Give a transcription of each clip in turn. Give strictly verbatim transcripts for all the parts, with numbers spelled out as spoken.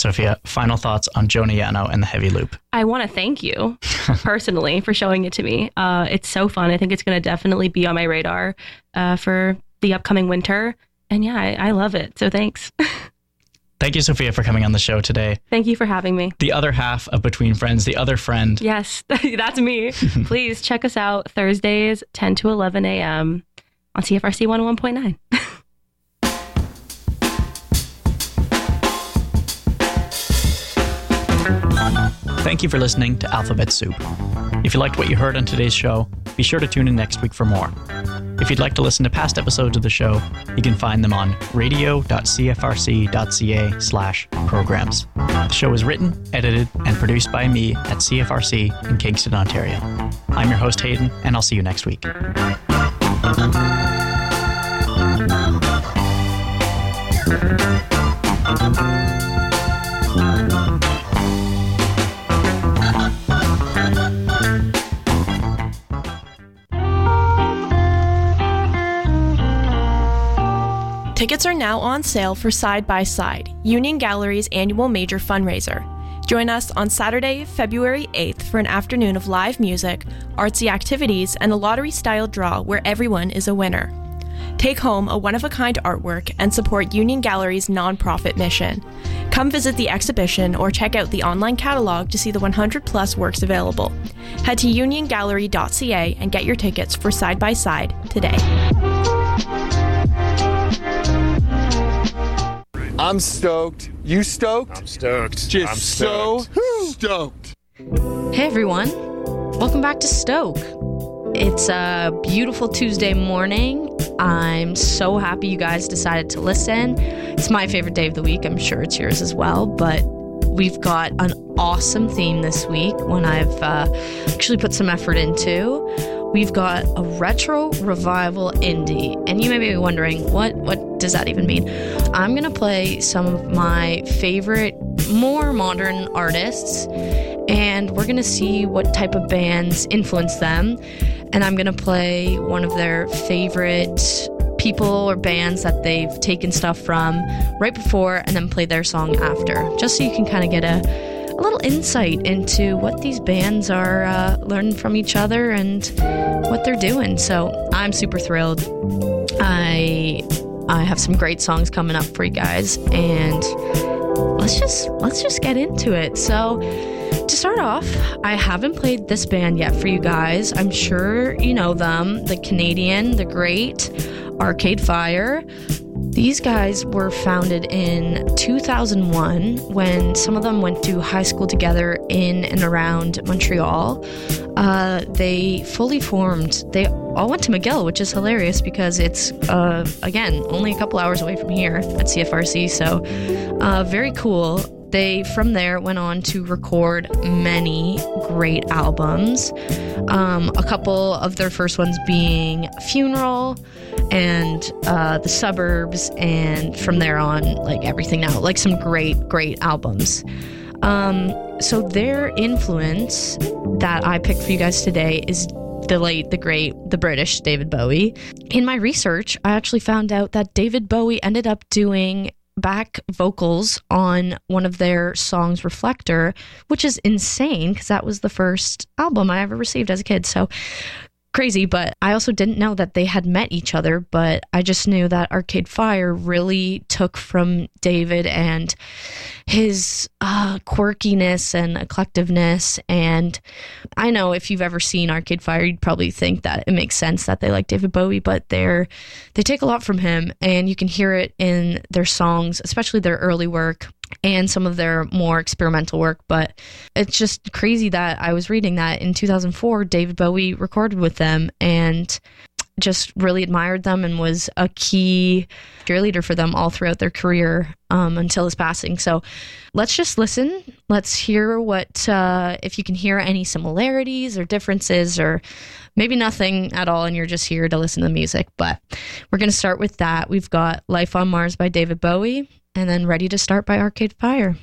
Sophia, final thoughts on Jonah Yano and the Heavy Loop. I want to thank you personally for showing it to me. Uh, it's so fun. I think it's going to definitely be on my radar uh, for the upcoming winter. And yeah, I, I love it. So thanks. Thank you, Sophia, for coming on the show today. Thank you for having me. The other half of Between Friends, the other friend. Yes, that's me. Please check us out Thursdays, ten to eleven a.m. on C F R C one oh one point nine. Thank you for listening to Alphabet Soup. If you liked what you heard on today's show, be sure to tune in next week for more. If you'd like to listen to past episodes of the show, you can find them on radio.cfrc.ca slash programs. The show is written, edited, and produced by me at C F R C in Kingston, Ontario. I'm your host, Hayden, and I'll see you next week. Tickets are now on sale for Side by Side, Union Gallery's annual major fundraiser. Join us on Saturday, February eighth for an afternoon of live music, artsy activities, and a lottery-style draw where everyone is a winner. Take home a one-of-a-kind artwork and support Union Gallery's nonprofit mission. Come visit the exhibition or check out the online catalog to see the one hundred plus works available. Head to union gallery dot c a and get your tickets for Side by Side today. I'm stoked. You stoked? I'm stoked. Just I'm stoked. so stoked. Hey everyone, welcome back to Stoke. It's a beautiful Tuesday morning. I'm so happy you guys decided to listen. It's my favorite day of the week. I'm sure it's yours as well, but we've got an awesome theme this week, one I've uh, actually put some effort into. We've got a retro revival indie, and you may be wondering, what what does that even mean? I'm going to play some of my favorite, more modern artists, and we're going to see what type of bands influence them, and I'm going to play one of their favorite people or bands that they've taken stuff from right before and then play their song after, just so you can kind of get a a little insight into what these bands are uh, learning from each other and what they're doing. So I'm super thrilled. I I have some great songs coming up for you guys, and let's just let's just get into it. So to start off, I haven't played this band yet for you guys. I'm sure you know them, the Canadian, the great Arcade Fire. These guys were founded in two thousand one when some of them went to high school together in and around Montreal. Uh, they fully formed, they all went to McGill, which is hilarious because it's, uh, again, only a couple hours away from here at C F R C, so uh, very cool. They, from there, went on to record many great albums. Um, a couple of their first ones being Funeral and uh, The Suburbs, and from there on, like everything now, like some great, great albums. Um, so their influence that I picked for you guys today is the late, the great, the British David Bowie. In my research, I actually found out that David Bowie ended up doing back vocals on one of their songs, Reflector, which is insane because that was the first album I ever received as a kid. So crazy. But I also didn't know that they had met each other, but I just knew that Arcade Fire really took from David and his uh, quirkiness and eclectiveness. And I know if you've ever seen Arcade Fire, you'd probably think that it makes sense that they like David Bowie, but they're they take a lot from him, and you can hear it in their songs, especially their early work and some of their more experimental work. But it's just crazy that I was reading that in two thousand four, David Bowie recorded with them and just really admired them and was a key cheerleader for them all throughout their career um, until his passing. So let's just listen. Let's hear what, uh, if you can hear any similarities or differences, or maybe nothing at all and you're just here to listen to the music. But we're going to start with that. We've got Life on Mars by David Bowie, and then Ready to Start by Arcade Fire.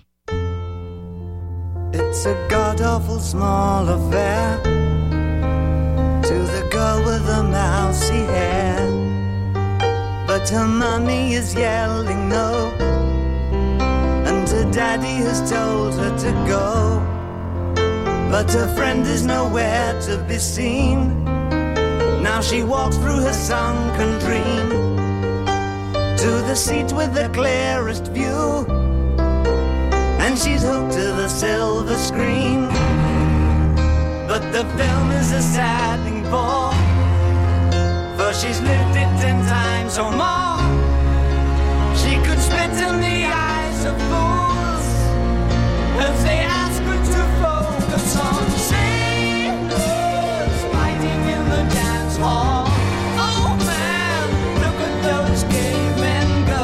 It's a god-awful small affair to the girl with the mousy hair, but her mommy is yelling no, and her daddy has told her to go, but her friend is nowhere to be seen. Now she walks through her sunken dream to the seat with the clearest view, and she's hooked to the silver screen. But the film is a sad thing for, for she's lived it ten times or more. She could spit in the eyes of fools if they ask her to focus on sailors fighting in the dance hall. Oh man, look at those cavemen go.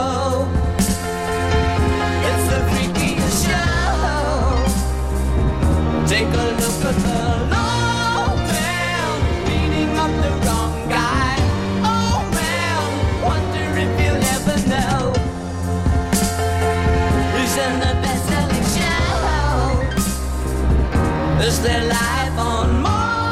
It's the freakiest show. Take a look at the low man beating up the wrong guy. Oh man, wonder if you'll ever know who's in the best-selling show. Is there life on Mars?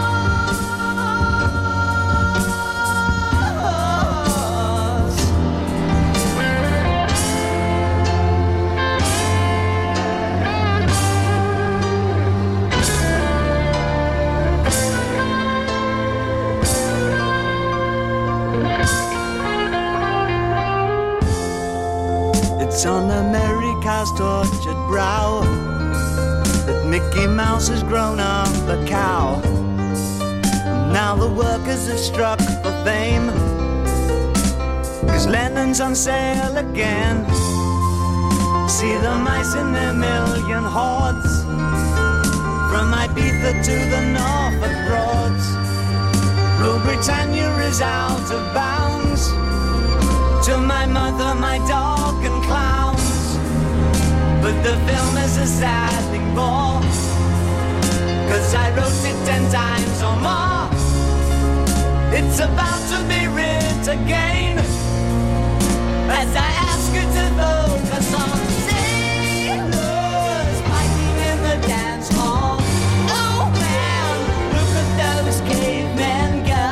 It's on America's tortured brow that Mickey Mouse has grown up a cow. And now the workers have struck for fame, 'cause Lennon's on sale again. See the mice in their million hordes, from Ibiza to the Norfolk Broads. Rule Britannia is out of bounds, to my mother, my dog and clowns. But the film is a sad thing more, 'cause I wrote it ten times or more. It's about to be writ again, as I ask you to focus on sailors fighting in the dance hall. Oh man, look at those cavemen go.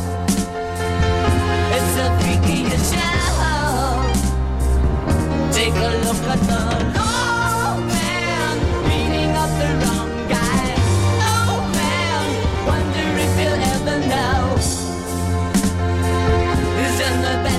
It's the freakiest show. Take a look at the low man beating up the wrong guy. Oh man, wonder if you'll ever know who's in the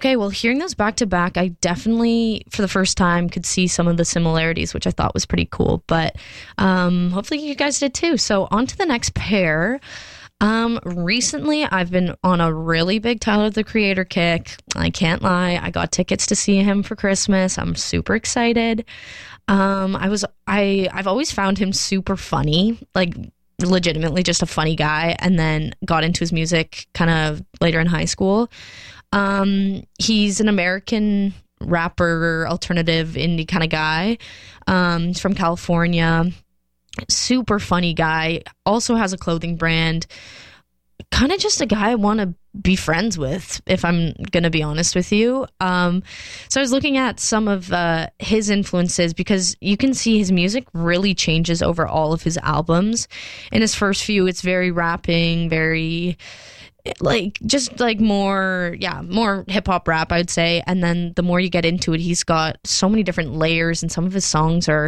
Okay, well, hearing those back to back, I definitely, for the first time, could see some of the similarities, which I thought was pretty cool. But um, hopefully you guys did too. So on to the next pair. Um, recently, I've been on a really big Tyler, the Creator kick. I can't lie. I got tickets to see him for Christmas. I'm super excited. Um, I was, I, I've always found him super funny, like legitimately just a funny guy, and then got into his music kind of later in high school. Um, he's an American rapper, alternative indie kind of guy. Um, he's from California. Super funny guy. Also has a clothing brand. Kind of just a guy I want to be friends with, if I'm going to be honest with you. Um, so I was looking at some of uh, his influences, because you can see his music really changes over all of his albums. In his first few, it's very rapping, very... like just like more yeah more hip-hop rap, I'd say. And then the more you get into it, he's got so many different layers, and some of his songs are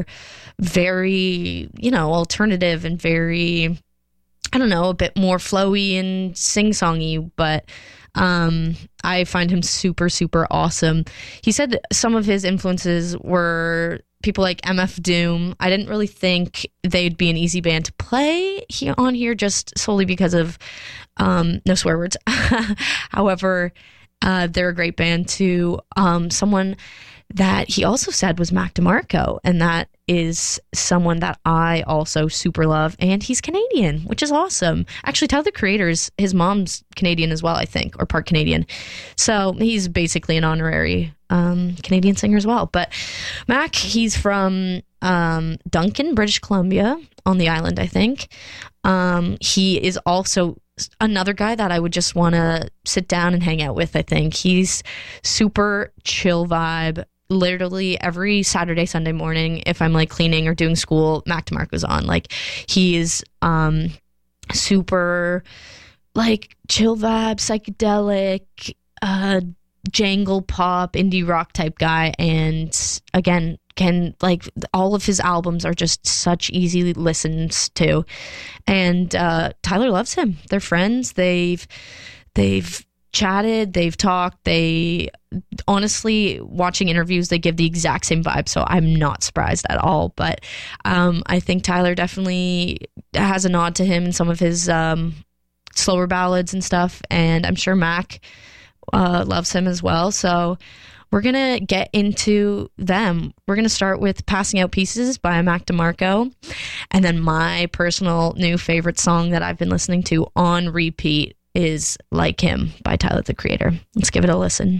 very, you know, alternative and very, I don't know, a bit more flowy and sing-songy. But um I find him super super awesome. He said some of his influences were people like M F Doom. I didn't really think they'd be an easy band to play here on here, just solely because of um, no swear words. However, uh, they're a great band too. Um, someone that he also said was Mac DeMarco, and that is someone that I also super love, and he's Canadian, which is awesome. Actually, Tyler, the Creator's, his mom's Canadian as well, I think, or part Canadian. So he's basically an honorary um, Canadian singer as well. But Mac, he's from um, Duncan, British Columbia, on the island, I think. Um, he is also another guy that I would just want to sit down and hang out with, I think. He's super chill vibe. Literally every Saturday, Sunday morning, if I'm like cleaning or doing school, Mac DeMarco's on. Like, he is um, super like chill vibe, psychedelic, uh, jangle pop, indie rock type guy. And again, can like all of his albums are just such easy listens to. And uh, Tyler loves him. They're friends. They've they've chatted, they've talked, they honestly, watching interviews, they give the exact same vibe, so I'm not surprised at all. But um, I think Tyler definitely has a nod to him in some of his um, slower ballads and stuff, and I'm sure Mac uh, loves him as well. So we're gonna get into them. We're gonna start with Passing Out Pieces by Mac DeMarco, and then my personal new favorite song that I've been listening to on repeat is Like Him by Tyler, the Creator. Let's give it a listen.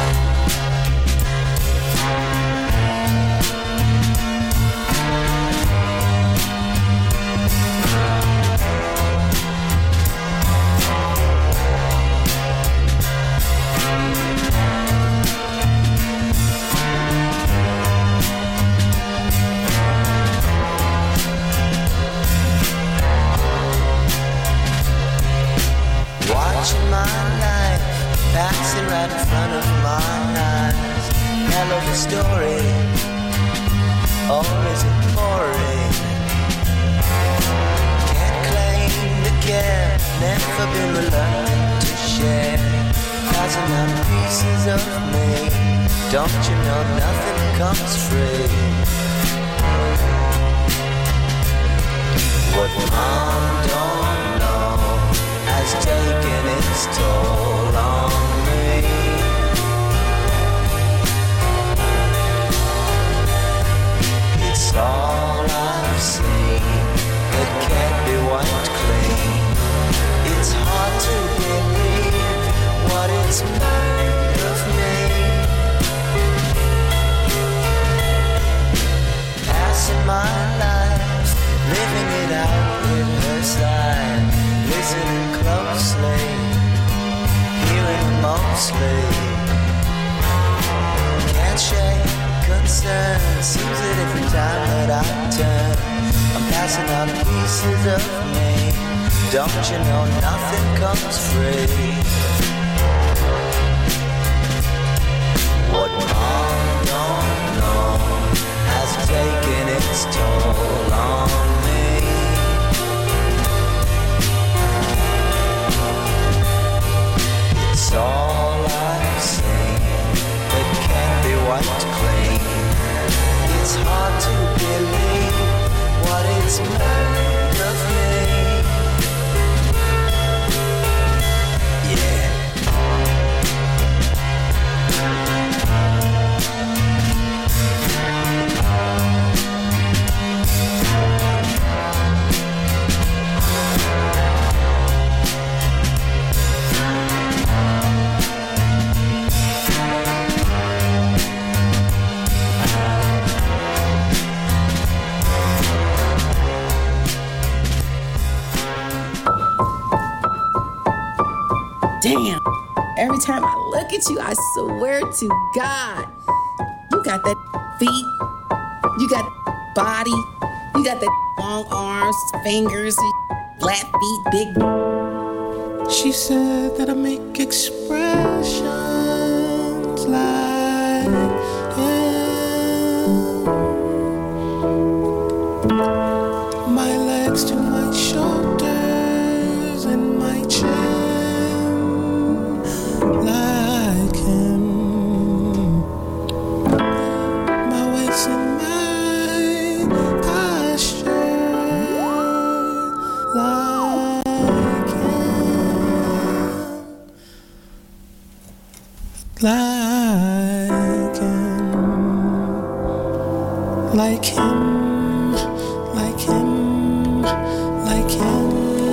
Watching my life passing right in front of my eyes. Hell of a story, or is it boring? Can't claim to care, never been reluctant to share. Passing out pieces of me, don't you know nothing comes free? What mom don't know has taken its toll on me. It's all I've seen that can't be wiped clean. It's hard to believe what it's made of me. Passing my life, living it out with her side, listening closely, hearing mostly. Can't shake concern, seems that every time that I turn, I'm passing out pieces of me. Don't you know nothing comes free? What mom don't know has taken its toll on me. It's all I've seen damn. Every time I look at you, I swear to God, you got that feet, you got that body, you got that long arms, fingers, flat feet, big. She said that I make expressions like him. My legs to my shoulders and my chin like him. My waist and my posture like like him, like him, like him, like him.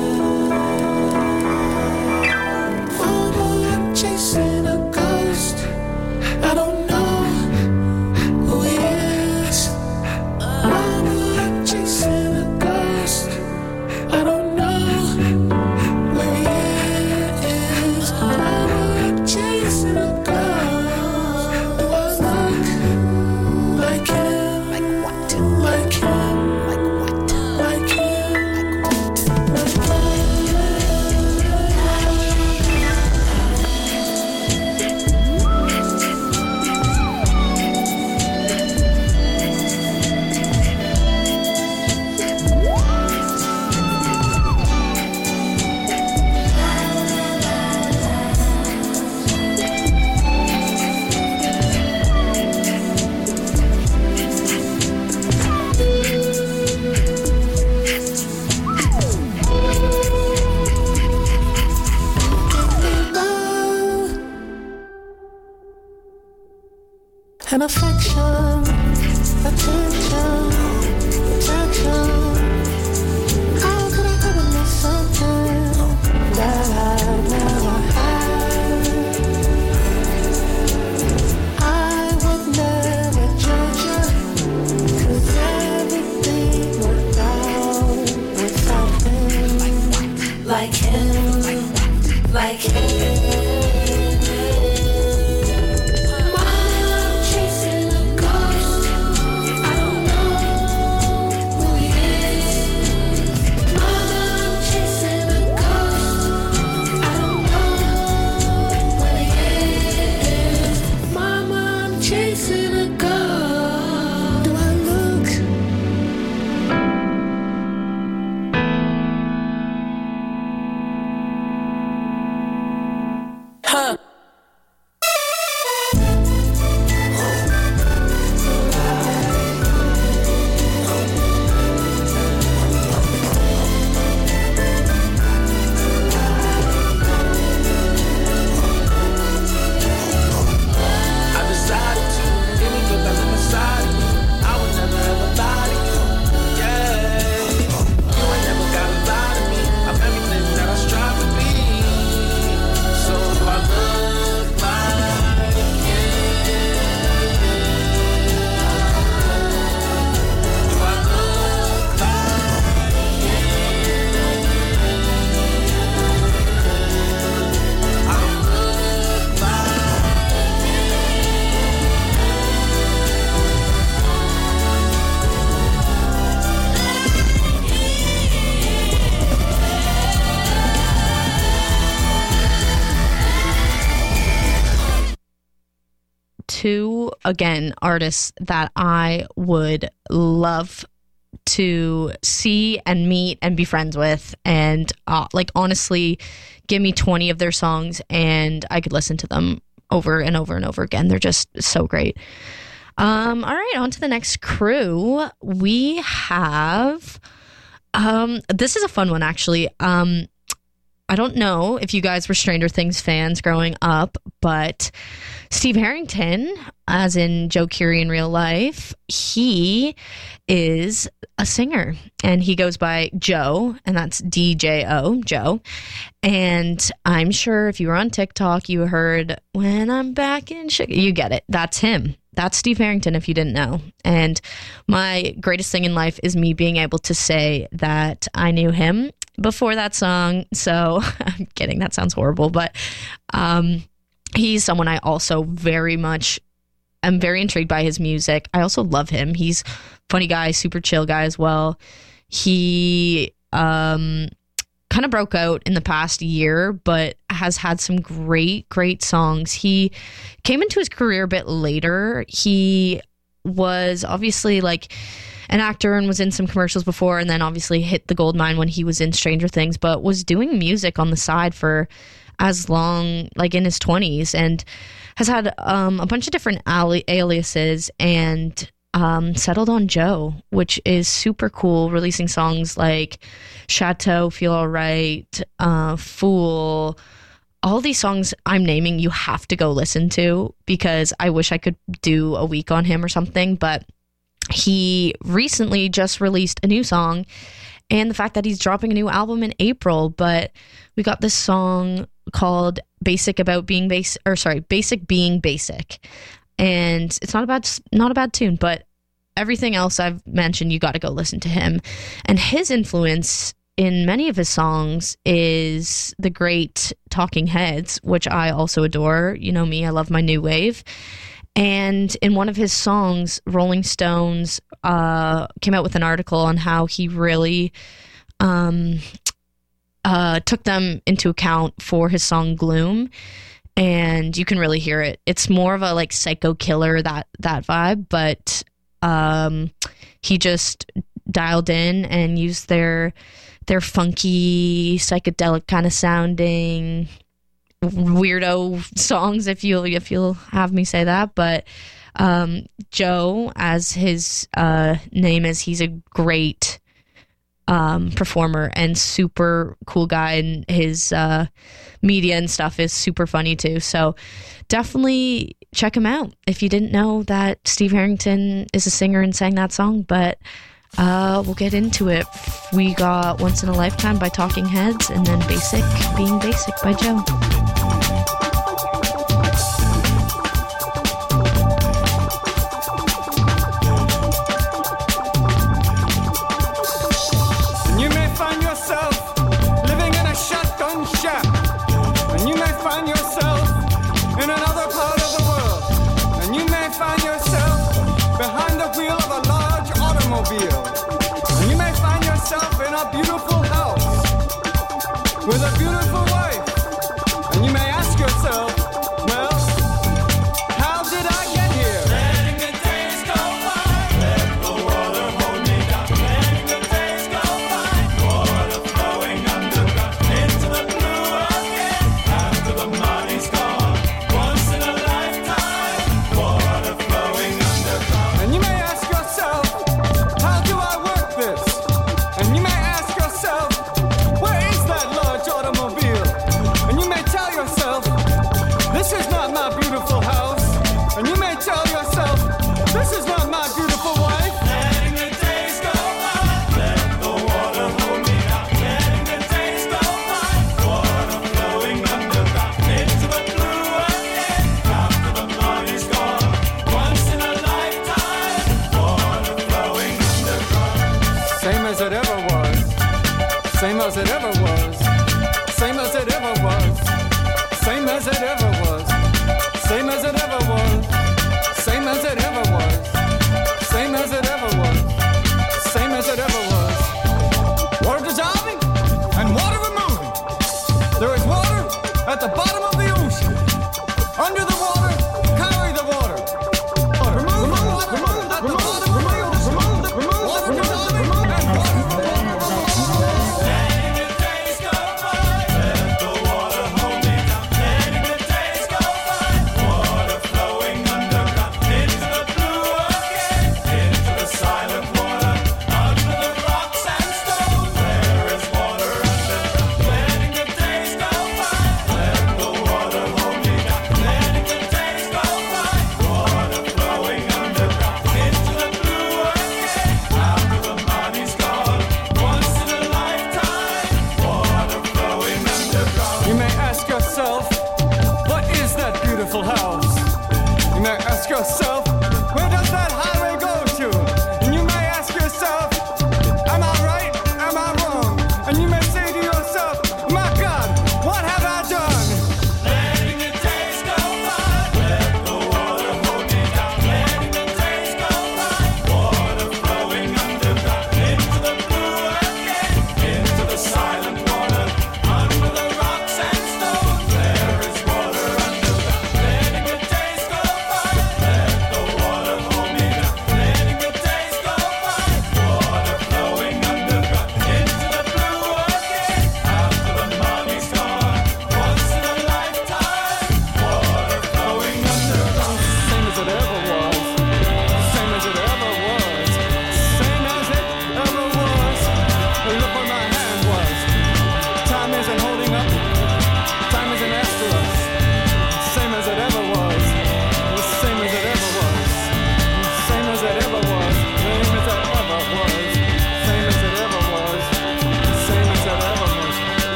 I'm chasing a ghost. I don't know who he is. I'm chasing a ghost. I don't know where he is. I'm chasing a and affection, attention, protection. How could I ever miss something that I never had? I would never judge you, 'cause everything worked out without him. Like him, like him. Two, again, artists that I would love to see and meet and be friends with. And uh, like, honestly, give me twenty of their songs and I could listen to them over and over and over again. They're just so great. Um, all right, on to the next crew. We have, um, this is a fun one, actually. Um, I don't know if you guys were Stranger Things fans growing up, but Steve Harrington, as in Joe Keery in real life, he is a singer and he goes by Joe, and that's D J O, Joe. And I'm sure if you were on TikTok, you heard "When I'm Back in Chicago." You get it. That's him. That's Steve Harrington, if you didn't know. And my greatest thing in life is me being able to say that I knew him before that song. So I'm kidding. That sounds horrible. But um, he's someone I also very much am very intrigued by his music. I also love him. He's a funny guy, super chill guy as well. He um, kind of broke out in the past year, but has had some great, great songs. He came into his career a bit later. He was obviously like an actor and was in some commercials before, and then obviously hit the gold mine when he was in Stranger Things, but was doing music on the side for as long, like in his twenties, and has had um, a bunch of different ali- aliases and um, settled on Joe, which is super cool, releasing songs like Chateau, Feel Alright, uh, Fool. All these songs I'm naming you have to go listen to, because I wish I could do a week on him or something, but he recently just released a new song, and the fact that he's dropping a new album in April. But we got this song called Basic About Being Basic, or sorry, Basic Being Basic. And it's not a bad, not a bad tune, but everything else I've mentioned, you got to go listen to him. And his influence in many of his songs is the great Talking Heads, which I also adore. You know me, I love my new wave. And in one of his songs, Rolling Stones uh, came out with an article on how he really um, uh, took them into account for his song Gloom. And you can really hear it. It's more of a like Psycho Killer, that that vibe, but um, he just dialed in and used their their funky, psychedelic kind of sounding weirdo songs, if you'll if you'll have me say that. But um Joe, as his uh name is, he's a great um performer and super cool guy, and his uh media and stuff is super funny too. So definitely check him out if you didn't know that Steve Harrington is a singer and sang that song. But uh we'll get into it. We got Once in a Lifetime by Talking Heads, and then Basic Being Basic by Joe. With a beautiful wife, and you may ask yourself, well, how did I get here? Letting the days go by, let the water hold me down. Letting the days go by, water flowing underground into the blue again. After the money's gone, once in a lifetime, water flowing underground. And you may ask yourself, how do I work this? And you may ask yourself, where is that large automobile? And you may tell yourself,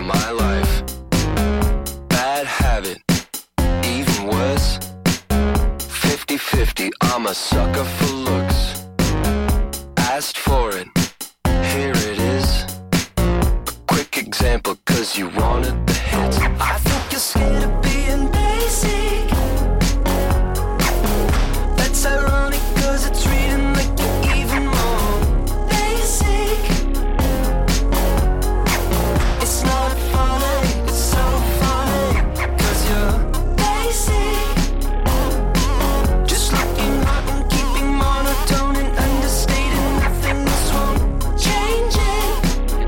my life. Bad habit, even worse. fifty-fifty, I'm a sucker for looks. Asked for it, here it is. A quick example, cause you wanted the hits. I think you're scared of being basic. That's ironic, cause it's reading like you're even more basic. It's not funny, it's so funny, cause you're basic. Just looking hot and keeping monotone and understating nothing that's wrong. Change it.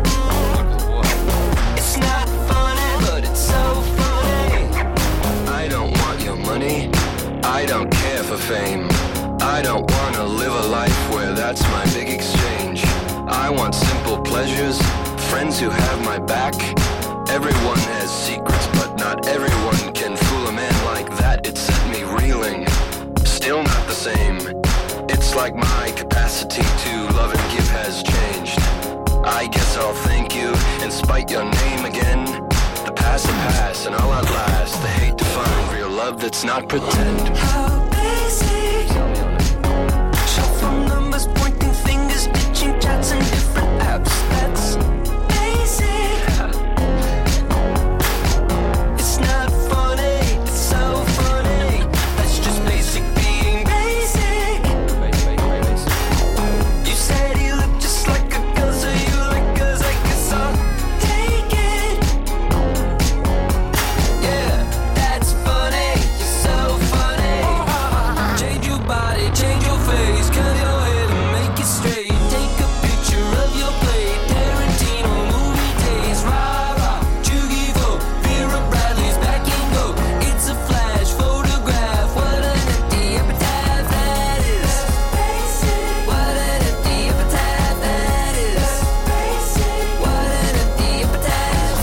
It's not funny, but it's so funny. I don't want your money, I don't care for fame. I don't wanna live a life where that's my big exchange. I want simple pleasures, friends who have my back. Everyone has secrets, but not everyone can fool a man like that. It set me reeling, still not the same. It's like my capacity to love and give has changed. I guess I'll thank you and spite your name again. The past will pass and I'll outlast the hate to find real love that's not pretend. How basic. Shuffle numbers, pointing fingers, ditching chats and different apps. That's basic. It's not funny, it's so funny. That's just basic being basic. You said he looked just like a girl, so you like girls, I guess I'll take it. Yeah, that's funny, you're so funny. Change your body, change your face, curl your hair and make it straight. Take a picture of your plate, Tarantino movie days. Rah rah, Jugivo, Vera Bradley's back and go. It's a flash photograph. What an empty epitaph that is. What an empty epitaph that is. What an empty epitaph.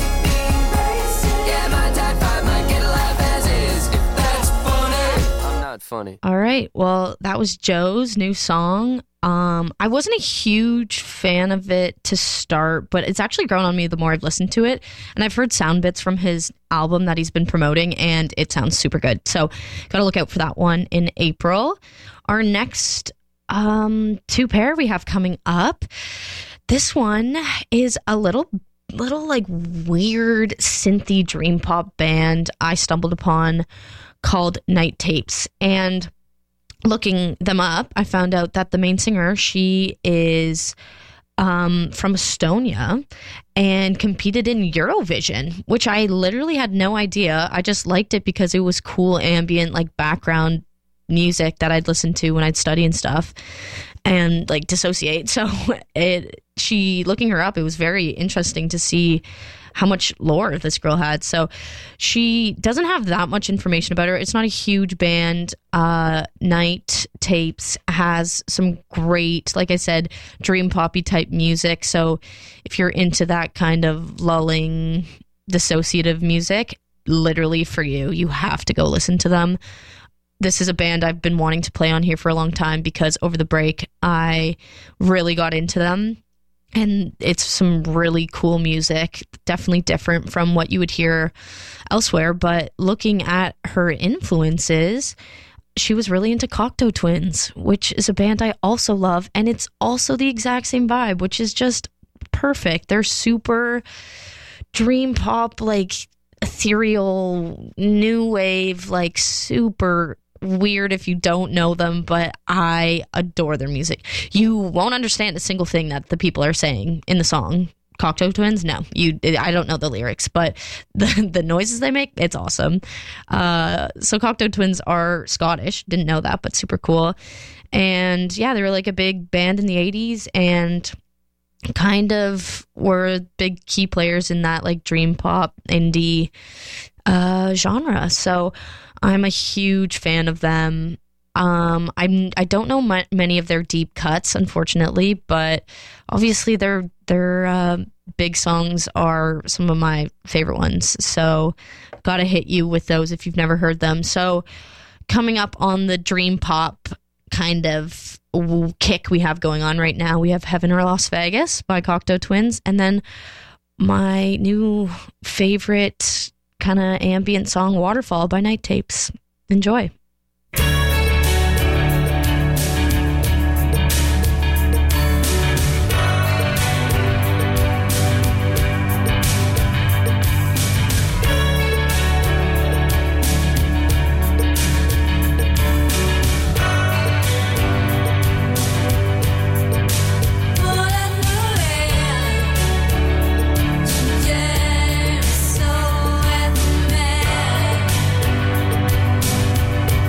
Yeah, my type five might get a laugh as is. If that's funny, I'm not funny. All right. Well, that was Joe's new song. Um, I wasn't a huge fan of it to start, but it's actually grown on me the more I've listened to it. And I've heard sound bits from his album that he's been promoting, and it sounds super good. So gotta look out for that one in April. Our next um, two pair we have coming up. This one is a little little like weird synthy dream pop band I stumbled upon called Night Tapes. And looking them up, I found out that the main singer, she is um, from Estonia and competed in Eurovision, which I literally had no idea. I just liked it because it was cool ambient, like background music that I'd listen to when I'd study and stuff and like dissociate. So it, she, looking her up, it was very interesting to see how much lore this girl had. So she doesn't have that much information about her. It's not a huge band. Uh, Night Tapes has some great, like I said, dream poppy type music. So if you're into that kind of lulling, dissociative music, literally for you, you have to go listen to them. This is a band I've been wanting to play on here for a long time because over the break, I really got into them. And it's some really cool music, definitely different from what you would hear elsewhere. But looking at her influences, she was really into Cocteau Twins, which is a band I also love. And it's also the exact same vibe, which is just perfect. They're super dream pop, like ethereal, new wave, like super weird if you don't know them, but I adore their music. You won't understand a single thing that the people are saying in the song. Cocteau Twins, no, you. I don't know the lyrics, but the the noises they make, it's awesome. Uh, so Cocteau Twins are Scottish. Didn't know that, but super cool. And yeah, they were like a big band in the eighties and kind of were big key players in that like dream pop indie uh, genre. So I'm a huge fan of them. Um, I'm I don't know m- many of their deep cuts, unfortunately, but obviously their their uh, big songs are some of my favorite ones. So gotta hit you with those if you've never heard them. So coming up on the dream pop kind of kick we have going on right now, we have Heaven or Las Vegas by Cocteau Twins, and then my new favorite kind of ambient song, Waterfall by Night Tapes. Enjoy. So at the man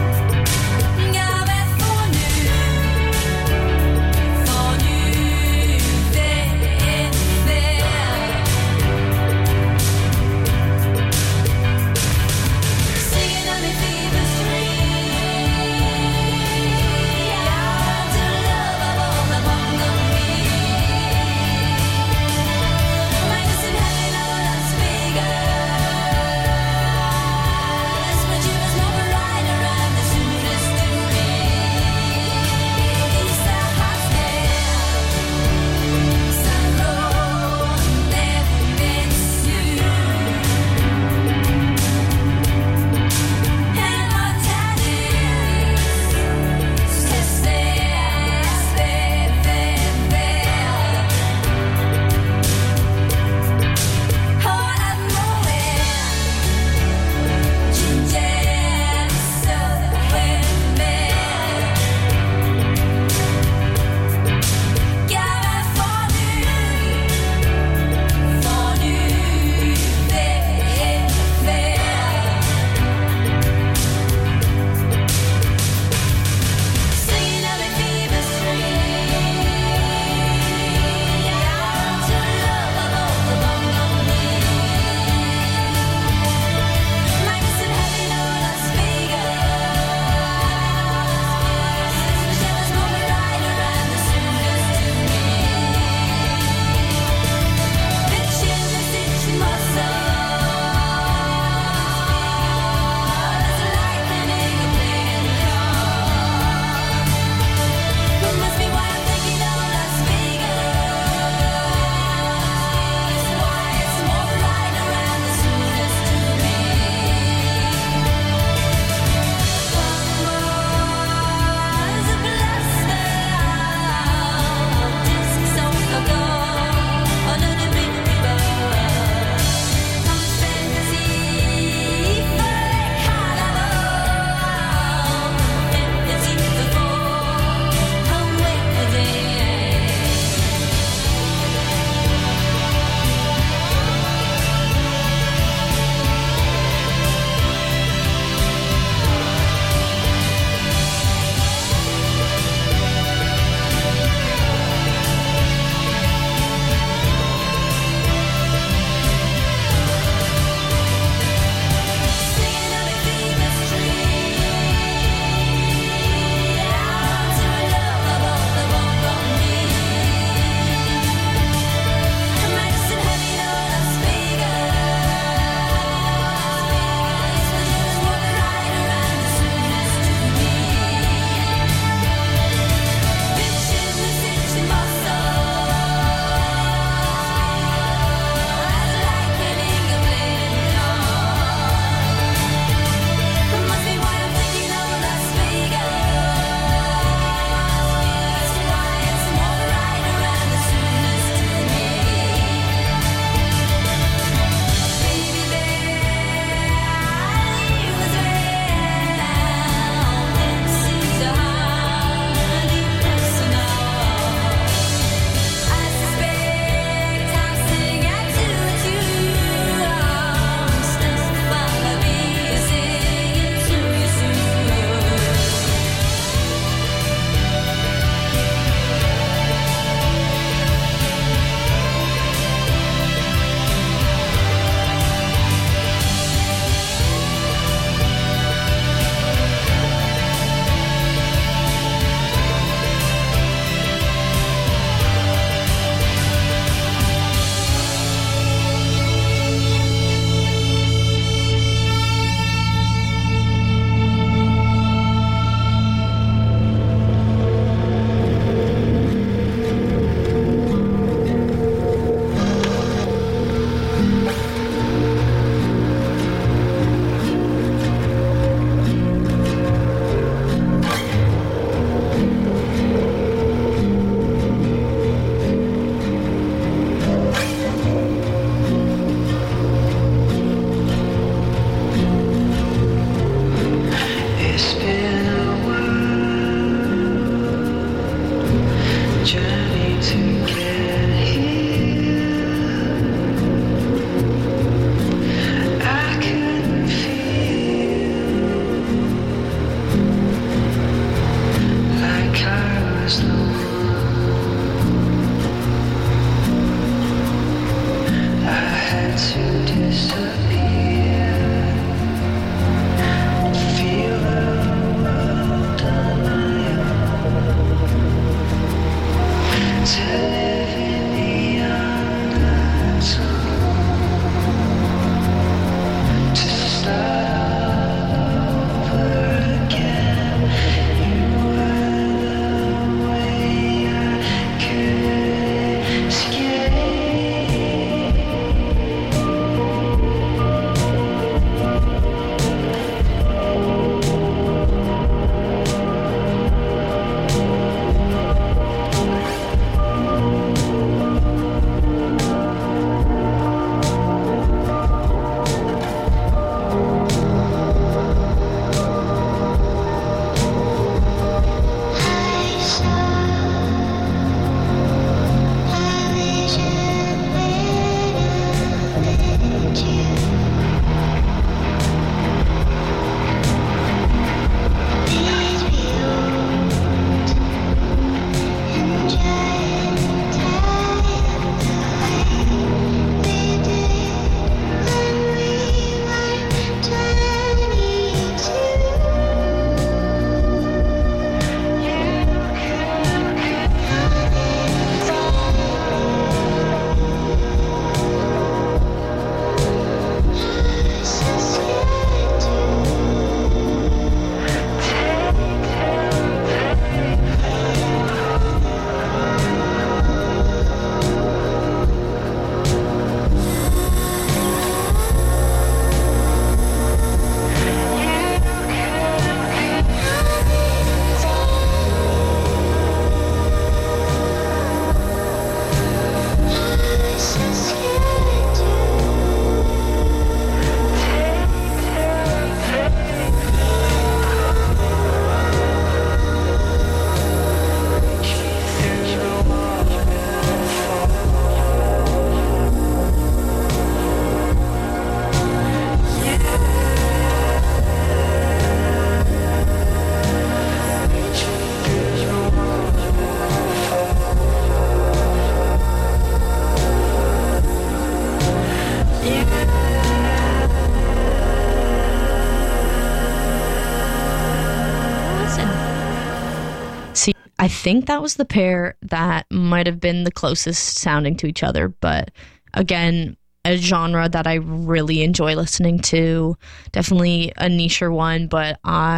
think that was the pair that might have been the closest sounding to each other. But again, a genre that I really enjoy listening to. Definitely a niche one, but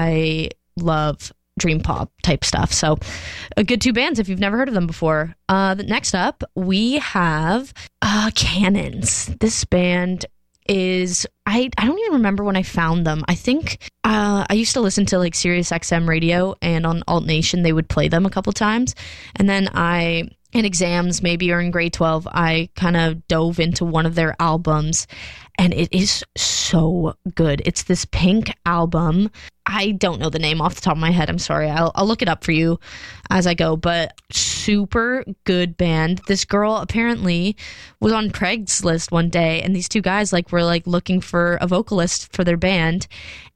I love dream pop type stuff. So a good two bands if you've never heard of them before. Uh, next up, we have uh, Cannons. This band is, I, I don't even remember when I found them. I think uh, I used to listen to like Sirius X M radio, and on Alt Nation they would play them a couple times. And then I, in exams maybe, or in grade twelve, I kind of dove into one of their albums, and it is so good. It's this Pink album. I don't know the name off the top of my head. I'm sorry. I'll, I'll look it up for you as I go, but super good band. This girl apparently was on Craigslist one day, and these two guys like were like looking for a vocalist for their band,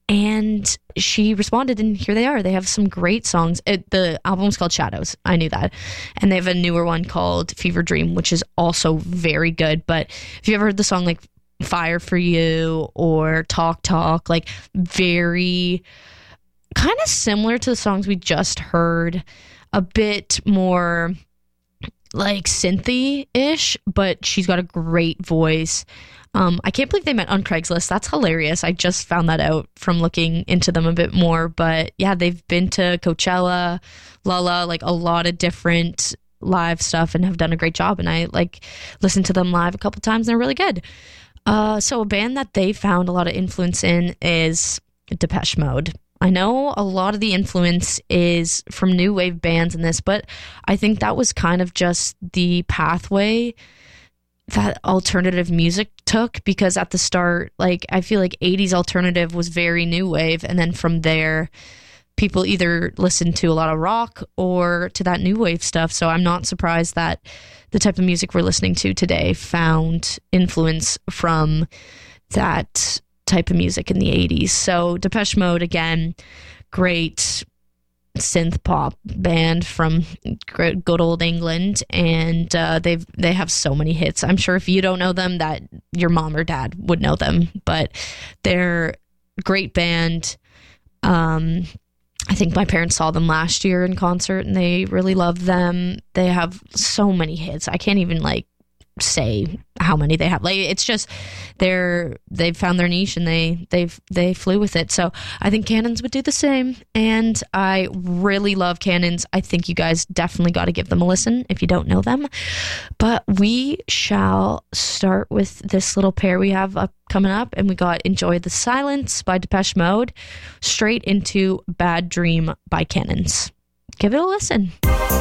and she responded, and here they are. They have some great songs. It, the album's called Shadows. I knew that. And they have a newer one called Fever Dream, which is also very good. But if you ever heard the song like Fire for You or Talk Talk, like very kind of similar to the songs we just heard, a bit more like synthy-ish, but she's got a great voice. Um, I can't believe they met on Craigslist. That's hilarious. I just found that out from looking into them a bit more. But yeah, they've been to Coachella, Lolla, like a lot of different live stuff, and have done a great job. And I like listened to them live a couple times, and they're really good. Uh, so a band that they found a lot of influence in is Depeche Mode. I know a lot of the influence is from new wave bands in this, but I think that was kind of just the pathway that alternative music took, because at the start, like, I feel like eighties alternative was very new wave, and then from there people either listened to a lot of rock or to that new wave stuff. So I'm not surprised that the type of music we're listening to today found influence from that type of music in the eighties. So Depeche Mode, again, great synth pop band from good old England, and uh, they've they have so many hits. I'm sure if you don't know them, that your mom or dad would know them, but they're a great band. Um, I think my parents saw them last year in concert, and they really loved them. They have so many hits. I can't even like say how many they have. Like, it's just they're they've found their niche, and they they've they flew with it. So I think Cannons would do the same, and I really love Cannons. I think you guys definitely got to give them a listen if you don't know them. But we shall start with this little pair we have up coming up, and we got Enjoy the Silence by Depeche Mode straight into Bad Dream by Cannons. Give it a listen.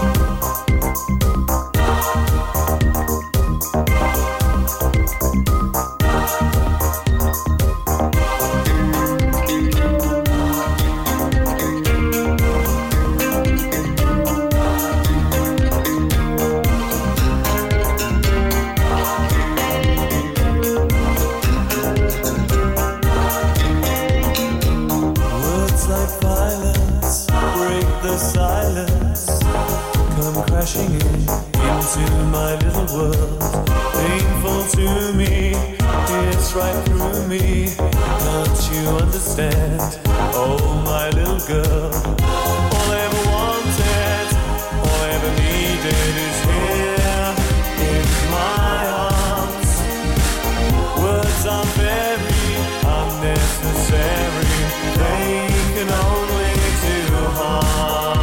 Crashing in into my little world, painful to me, it's right through me. Don't you understand? Oh, my little girl, all I ever wanted, all I ever needed is here in my arms. Words are very unnecessary, they can only do harm.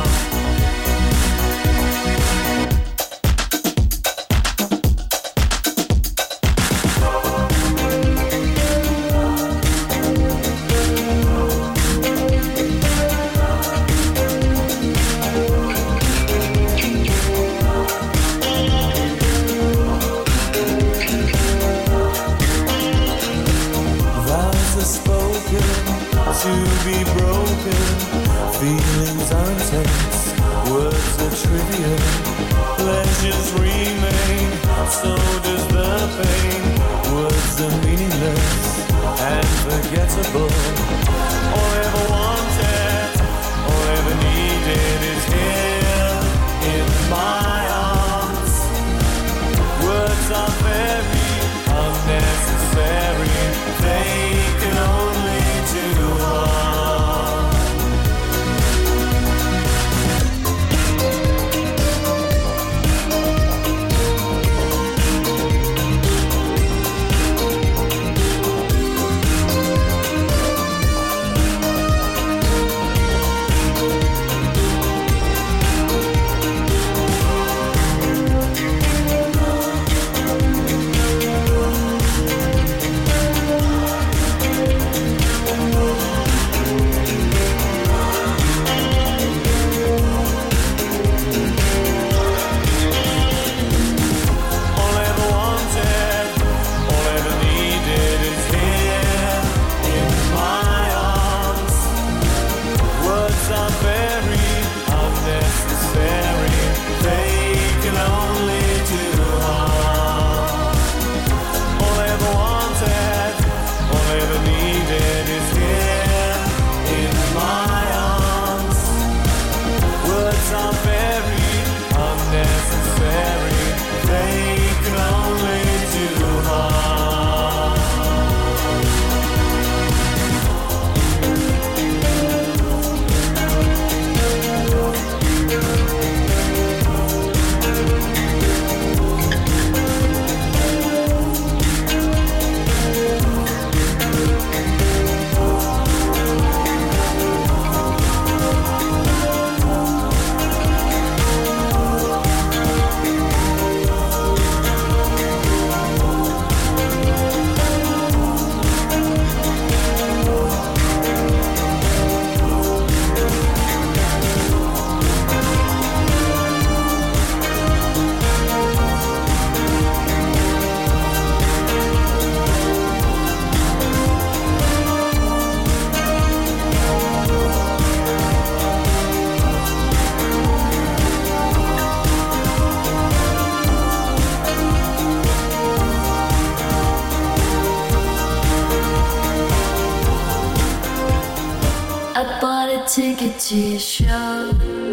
To be broken, feelings are intense, words are trivial, pleasures remain, so does the pain. Words are meaningless and forgettable. All I ever wanted, all I ever needed is here in my arms. Words are very unnecessary, they can only do harm. ticket to your show.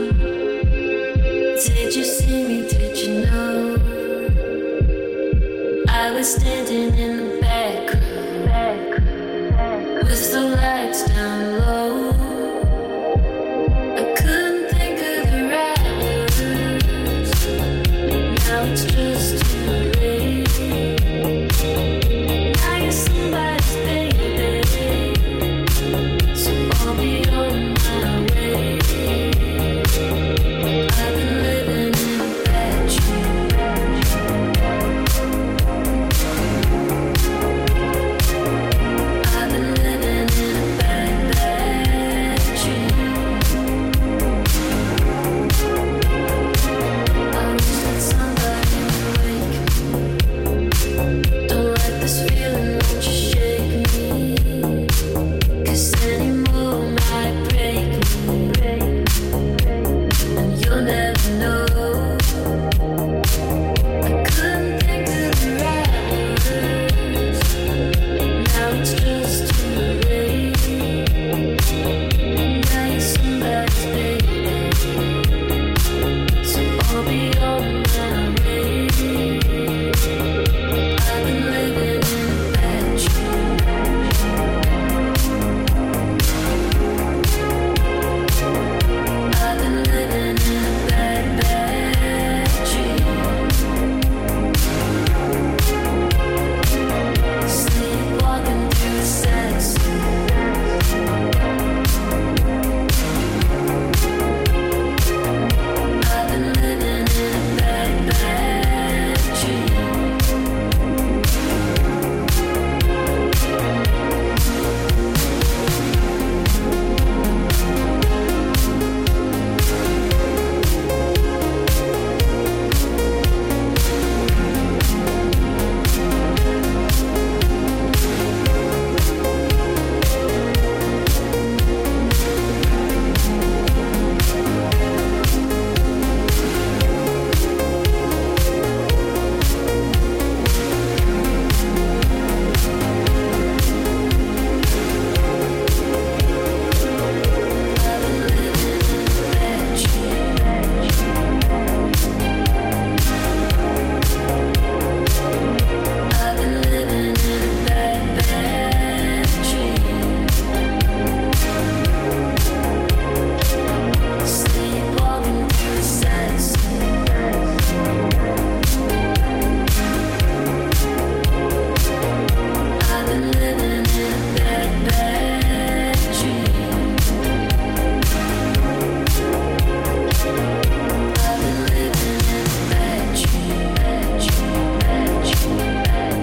Did you see me? Did you know? I was standing in the back row with the lights down low. I couldn't think of the right words. Now it's just too late. Now you're somebody's baby, so I'll be on my way. I've been living in a bad dream. I've been living in a bad, bad dream. I wish that somebody would wake me. Don't like this feeling, won't you shake me? 'Cause any move might break me, and you'll never know. I couldn't think of the right words. Now it's just too late. Now you're somebody's baby, so I'll be on my way. I've been living in a bad dream. I've been living in a bad, bad dream. Sleepwalking through the sad scene. I've been living in a bad, bad dream. I've been living in a bad, bad dream. Sleepwalking through the sad scene. I've been living in a bad, bad dream. I've been living in a bad dream, bad dream, bad dream, bad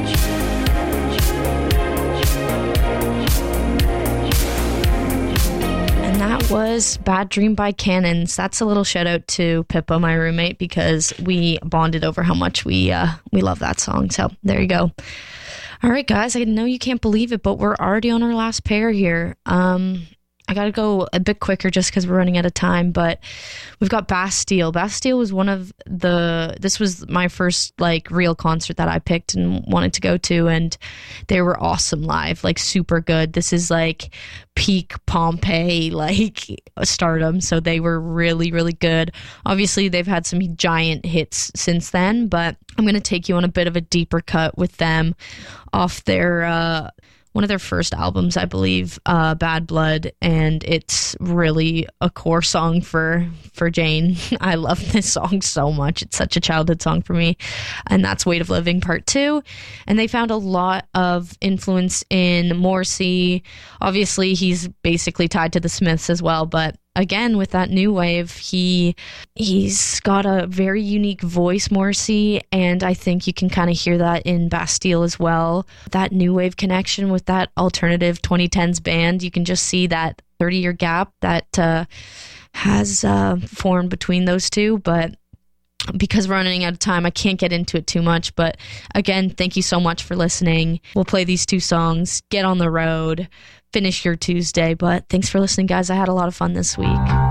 And that was Bad Dream by Cannons. That's a little shout out to Pippa, my roommate, because we bonded over how much we uh, we love that song. So there you go. All right, guys, I know you can't believe it, but we're already on our last pair here. Um, I got to go a bit quicker just because we're running out of time, but we've got Bastille. Bastille was one of the, this was my first like real concert that I picked and wanted to go to, and they were awesome live, like super good. This is like peak Pompeii, like stardom. So they were really, really good. Obviously they've had some giant hits since then, but I'm going to take you on a bit of a deeper cut with them off their, uh, one of their first albums, I believe, uh, Bad Blood, and it's really a core song for for Jane. I love this song so much. It's such a childhood song for me, and that's Weight of Living Part Two. And they found a lot of influence in Morrissey. Obviously, he's basically tied to the Smiths as well, but again, with that new wave, he he's got a very unique voice, Morrissey, and I think you can kind of hear that in Bastille as well. That new wave connection with that alternative twenty tens band, you can just see that thirty-year gap that uh, has uh, formed between those two, but because we're running out of time, I can't get into it too much. But again, thank you so much for listening. We'll play these two songs, get on the road, finish your Tuesday. But thanks for listening, guys. I had a lot of fun this week.